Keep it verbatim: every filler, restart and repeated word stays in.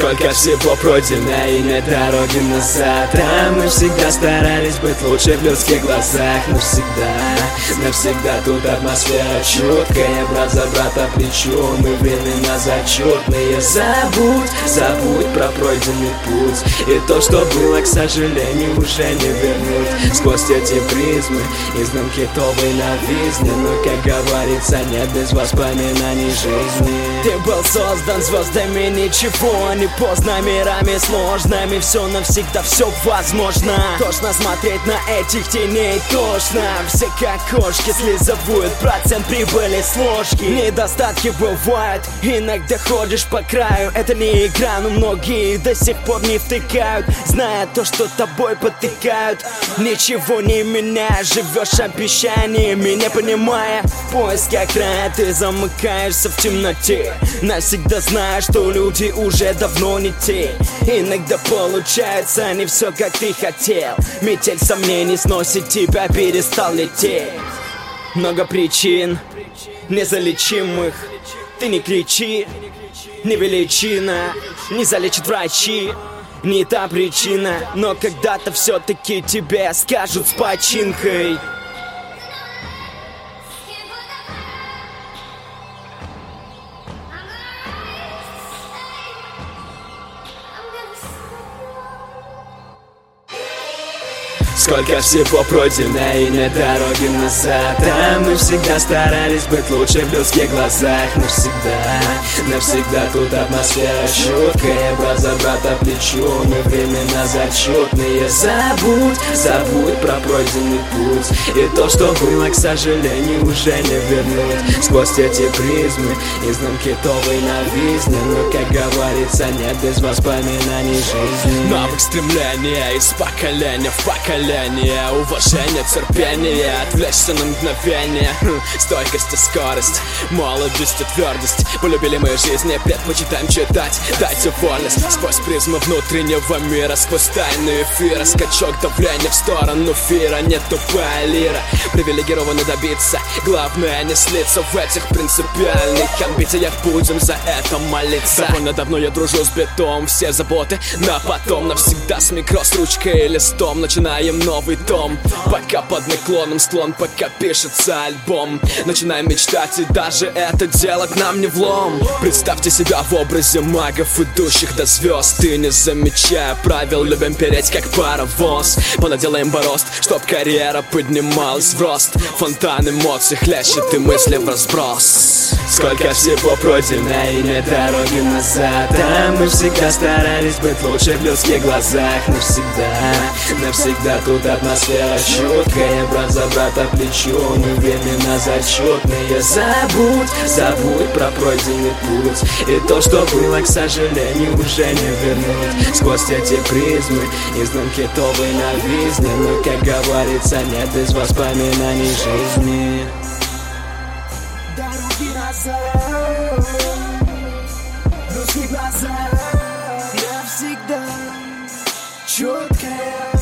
Сколько всего пройдено и нет дороги назад. А мы всегда старались быть лучше в людских глазах. Навсегда, навсегда тут атмосфера чуткая. Брат за брата плечо, мы времена зачетные. Забудь, забудь про пройденный путь. И то, что было, к сожалению, уже не вернуть. Сквозь эти призмы изнанки новой новизны. Но, как говорится, нет без воспоминаний жизни. Ты был создан звездами, ничего не поздно, мирами сложными. Все навсегда, все возможно. Тошно смотреть на этих теней, тошно. Все как кошки слизывают процент прибыли с ложки. Недостатки бывают, иногда ходишь по краю. Это не игра, но многие до сих пор не втыкают, зная то, что тобой потыкают. Ничего не меняя, живешь обещаниями, не понимая. В поисках края ты замыкаешься в темноте, навсегда зная, что люди уже давно не те. Иногда получается не все, как ты хотел. Метель сомнений сносит тебя, перестал лететь. Много причин незалечимых. Ты не кричи, не величина, не залечат врачи. Не та причина, но когда-то все-таки тебе скажут с починкой. Сколько всего пройдено и нет дороги назад. А мы всегда старались быть лучше в людских глазах. Навсегда, навсегда тут атмосфера чуткая. Брат за брата плечо, мы времена зачетные. Забудь, забудь про пройденный путь. И то, что было, к сожалению, уже не вернуть. Сквозь эти призмы изнанки новой новизны. Но, как говорится, нет без воспоминаний жизни. Навык стремления из поколения в поколение. Уважение, терпение, отвлечься на мгновение. Стойкость и скорость, молодость и твердость. Полюбили мы жизни, предпочитаем читать. Дайте вольность сквозь призму внутреннего мира. Сквозь тайны эфира, скачок давления в сторону фира. Не тупая лира, привилегированно добиться. Главное не слиться в этих принципиальных амбициях. Будем за это молиться. Довольно давно я дружу с битом. Все заботы на потом, навсегда с микро, с ручкой и листом. Начинаем новый том, пока под наклоном склон, пока пишется альбом. Начинаем мечтать, и даже это делать нам не влом. Представьте себя в образе магов, идущих до звезд. И не замечая правил, любим переть как паровоз. Понаделаем борозд, чтоб карьера поднималась в рост. Фонтан эмоций хлещет и мысли в разброс. Сколько всего пройдено и нет дороги назад. А мы всегда старались быть лучше в людских глазах. Навсегда, навсегда тут атмосфера чуткая. Брат за брата плечо, мы времена зачетные. Забудь, забудь про пройденный путь. И то, что было, к сожалению, уже не вернуть. Сквозь эти призмы изнанки новой новизны. Но, как говорится, нет без воспоминаний жизни. Дороги назад, в людских глазах навсегда чуткая.